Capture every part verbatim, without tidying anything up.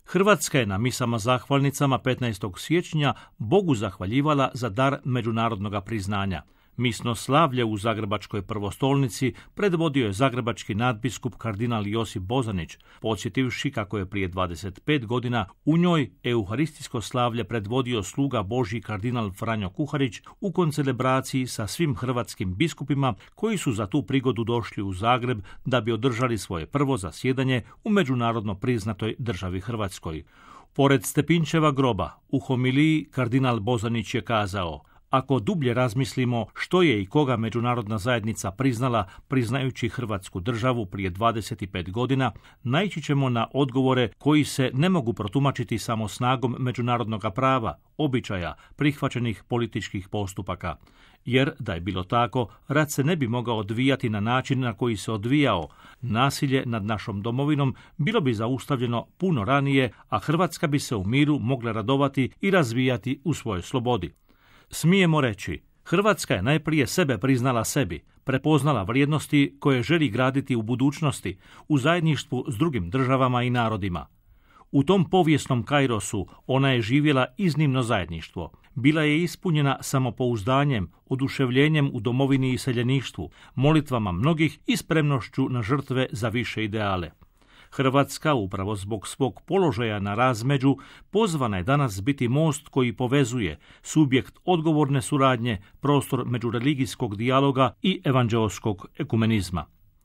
Hrvatska je na misama zahvalnicama petnaestog siječnja Bogu zahvaljivala za dar međunarodnog priznanja. Misno slavlje u Zagrebačkoj prvostolnici predvodio je zagrebački nadbiskup kardinal Josip Bozanić, podsjetivši kako je prije dvadeset pet godina u njoj euharistijsko slavlje predvodio sluga Božji kardinal Franjo Kuharić u koncelebraciji sa svim hrvatskim biskupima koji su za tu prigodu došli u Zagreb da bi održali svoje prvo zasjedanje u međunarodno priznatoj državi Hrvatskoj. Pored Stepinčeva groba, u homiliji kardinal Bozanić je kazao: ako dublje razmislimo što je i koga međunarodna zajednica priznala priznajući Hrvatsku državu prije dvadeset pet godina, naići ćemo na odgovore koji se ne mogu protumačiti samo snagom međunarodnog prava, običaja, prihvaćenih političkih postupaka. Jer da je bilo tako, rat se ne bi mogao odvijati na način na koji se odvijao. Nasilje nad našom domovinom bilo bi zaustavljeno puno ranije, a Hrvatska bi se u miru mogla radovati i razvijati u svojoj slobodi. Smijemo reći, Hrvatska je najprije sebe priznala sebi, prepoznala vrijednosti koje želi graditi u budućnosti, u zajedništvu s drugim državama i narodima. U tom povijesnom kairosu ona je živjela iznimno zajedništvo. Bila je ispunjena samopouzdanjem, oduševljenjem u domovini i iseljeništvu, molitvama mnogih i spremnošću na žrtve za više ideale. Hrvatska, upravo zbog svog položaja na razmeđu, pozvana je danas biti most koji povezuje, subjekt odgovorne suradnje, prostor međureligijskog dijaloga i evanđeoskog ekumenizma.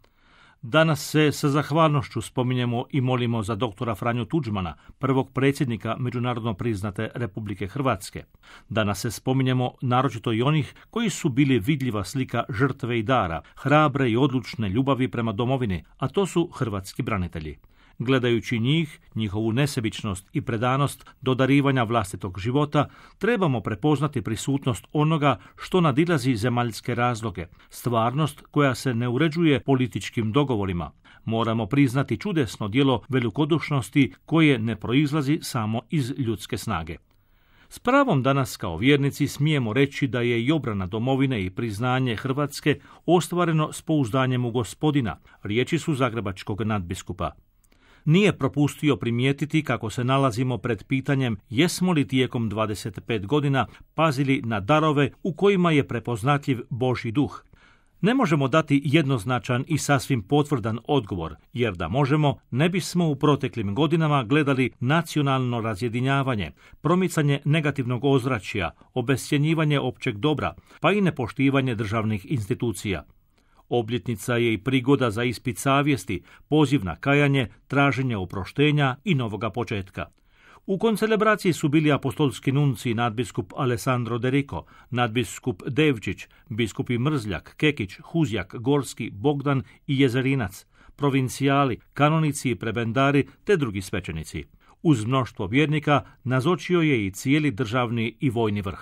Danas se sa zahvalnošću spominjemo i molimo za doktora Franju Tuđmana, prvog predsjednika međunarodno priznate Republike Hrvatske. Danas se spominjemo naročito i onih koji su bili vidljiva slika žrtve i dara, hrabre i odlučne ljubavi prema domovini, a to su hrvatski branitelji. Gledajući njih, njihovu nesebičnost i predanost do darivanja vlastitog života, trebamo prepoznati prisutnost onoga što nadilazi zemaljske razloge, stvarnost koja se ne uređuje političkim dogovorima. Moramo priznati čudesno djelo velikodušnosti koje ne proizlazi samo iz ljudske snage. S pravom danas kao vjernici smijemo reći da je i obrana domovine i priznanje Hrvatske ostvareno s pouzdanjem u Gospodina, riječi su zagrebačkog nadbiskupa. Nije propustio primijetiti kako se nalazimo pred pitanjem jesmo li tijekom dvadeset pet godina pazili na darove u kojima je prepoznatljiv Božji duh. Ne možemo dati jednoznačan i sasvim potvrdan odgovor, jer da možemo, ne bismo u proteklim godinama gledali nacionalno razjedinjavanje, promicanje negativnog ozračja, obescjenjivanje općeg dobra, pa i nepoštivanje državnih institucija. Obljetnica je i prigoda za ispit savjesti, poziv na kajanje, traženje oproštenja i novoga početka. U koncelebraciji su bili apostolski nunci nadbiskup Alessandro De Rico, nadbiskup Devčić, biskupi Mrzljak, Kekić, Huzjak, Gorski, Bogdan i Jezerinac, provincijali, kanonici i prebendari te drugi svećenici. Uz mnoštvo vjernika nazočio je i cijeli državni i vojni vrh.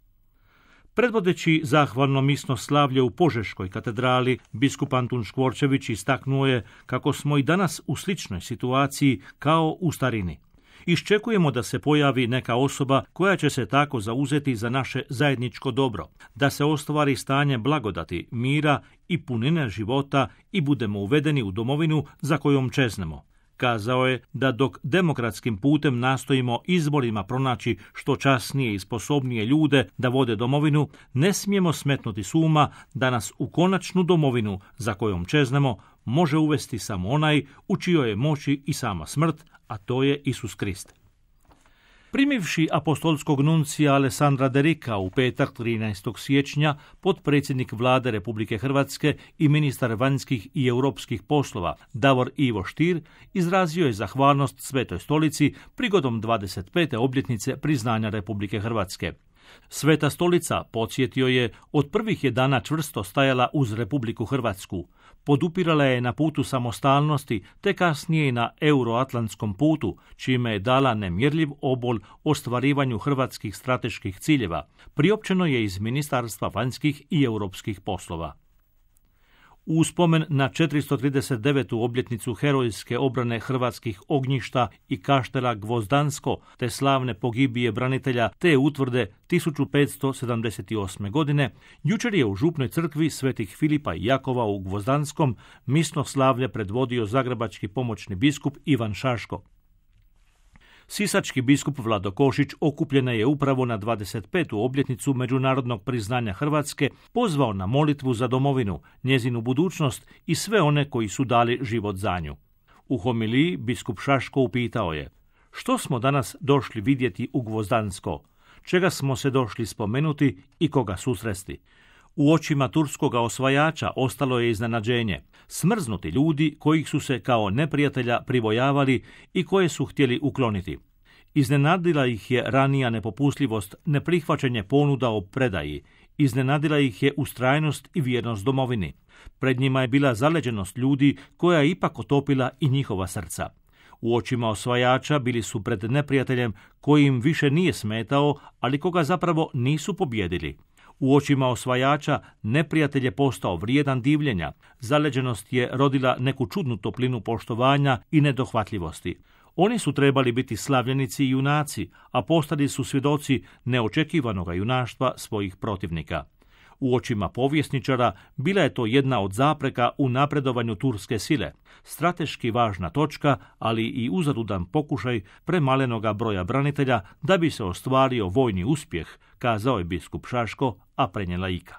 Predvodeći zahvalno misno slavlje u Požeškoj katedrali, biskup Antun Škvorčević istaknuo je kako smo i danas u sličnoj situaciji kao u starini. Iščekujemo da se pojavi neka osoba koja će se tako zauzeti za naše zajedničko dobro, da se ostvari stanje blagodati, mira i punine života i budemo uvedeni u domovinu za kojom čeznemo. Kazao je da dok demokratskim putem nastojimo izborima pronaći što časnije i sposobnije ljude da vode domovinu, ne smijemo smetnuti s uma da nas u konačnu domovinu za kojom čeznemo može uvesti samo onaj u čijoj je moći i sama smrt, a to je Isus Krist. Primivši apostolskog nuncija Alessandra De Rica u petak trinaestog siječnja, potpredsjednik Vlade Republike Hrvatske i ministar vanjskih i europskih poslova Davor Ivo Stier izrazio je zahvalnost Svetoj stolici prigodom dvadeset pete obljetnice priznanja Republike Hrvatske. Sveta stolica, podsjetio je, od prvih je dana čvrsto stajala uz Republiku Hrvatsku. Podupirala je na putu samostalnosti, te kasnije i na euroatlantskom putu, čime je dala nemjerljiv obol ostvarivanju hrvatskih strateških ciljeva, priopćeno je iz Ministarstva vanjskih i europskih poslova. U spomen na četiristo trideset devetu obljetnicu herojske obrane hrvatskih ognjišta i kaštela Gvozdansko te slavne pogibije branitelja te utvrde tisuću petsto sedamdeset osme. godine, jučer je u župnoj crkvi svetih Filipa i Jakova u Gvozdanskom misno slavlje predvodio zagrebački pomoćni biskup Ivan Šaško. Sisački biskup Vlado Košić okupljena je upravo na dvadeset petu obljetnicu međunarodnog priznanja Hrvatske pozvao na molitvu za domovinu, njezinu budućnost i sve one koji su dali život za nju. U homiliji biskup Šaško upitao je: što smo danas došli vidjeti u Gvozdansko? Čega smo se došli spomenuti i koga susresti? U očima turskoga osvajača ostalo je iznenađenje. Smrznuti ljudi kojih su se kao neprijatelja pribojavali i koje su htjeli ukloniti. Iznenadila ih je ranija nepopustljivost, neprihvaćanje ponuda o predaji. Iznenadila ih je ustrajnost i vjernost domovini. Pred njima je bila zaleđenost ljudi koja je ipak otopila i njihova srca. U očima osvajača bili su pred neprijateljem koji im više nije smetao, ali koga zapravo nisu pobjedili. U očima osvajača neprijatelj je postao vrijedan divljenja, zaleđenost je rodila neku čudnu toplinu poštovanja i nedohvatljivosti. Oni su trebali biti slavljenici i junaci, a postali su svjedoci neočekivanoga junaštva svojih protivnika. U očima povjesničara bila je to jedna od zapreka u napredovanju turske sile, strateški važna točka, ali i uzaludan pokušaj premalenoga broja branitelja da bi se ostvario vojni uspjeh, kazao je biskup Šaško, a prenijela Ika.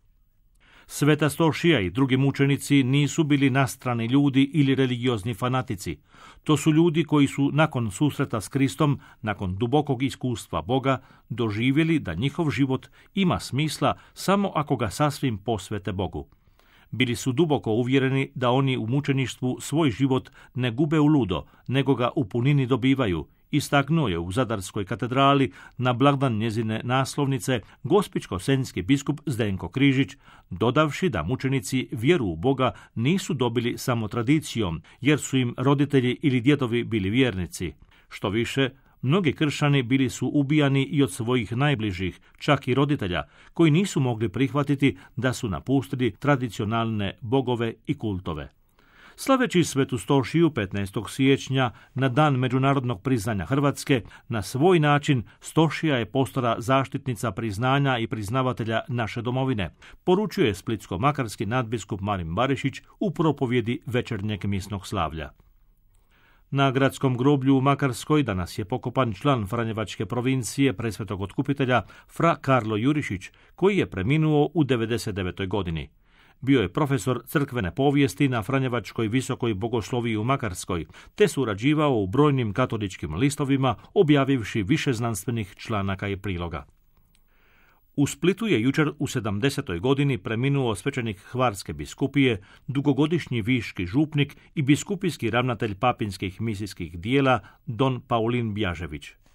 Sveta Stošija i drugi mučenici nisu bili nastrani ljudi ili religiozni fanatici. To su ljudi koji su nakon susreta s Kristom, nakon dubokog iskustva Boga, doživjeli da njihov život ima smisla samo ako ga sasvim posvete Bogu. Bili su duboko uvjereni da oni u mučeništvu svoj život ne gube u ludo, nego ga u punini dobivaju, istaknuo je u Zadarskoj katedrali na blagdan njezine naslovnice gospićko-senjski biskup Zdenko Križić, dodavši da mučenici vjeru u Boga nisu dobili samo tradicijom, jer su im roditelji ili djedovi bili vjernici. Što više, mnogi kršćani bili su ubijani i od svojih najbližih, čak i roditelja, koji nisu mogli prihvatiti da su napustili tradicionalne bogove i kultove. Slaveći Svetu Stošiju petnaestog siječnja na dan međunarodnog priznanja Hrvatske, na svoj način Stošija je postala zaštitnica priznanja i priznavatelja naše domovine, poručuje splitsko-makarski nadbiskup Marin Barišić u propovjedi večernjeg misnog slavlja. Na gradskom groblju u Makarskoj danas je pokopan član Franjevačke provincije Presvetog Otkupitelja fra Karlo Jurišić, koji je preminuo u devedeset devetoj godini. Bio je profesor crkvene povijesti na Franjevačkoj visokoj bogosloviji u Makarskoj, te surađivao u brojnim katoličkim listovima, objavivši više znanstvenih članaka i priloga. U Splitu je jučer u sedamdesetoj godini preminuo svećenik Hvarske biskupije, dugogodišnji viški župnik i biskupijski ravnatelj papinskih misijskih dijela don Paulin Bjažević.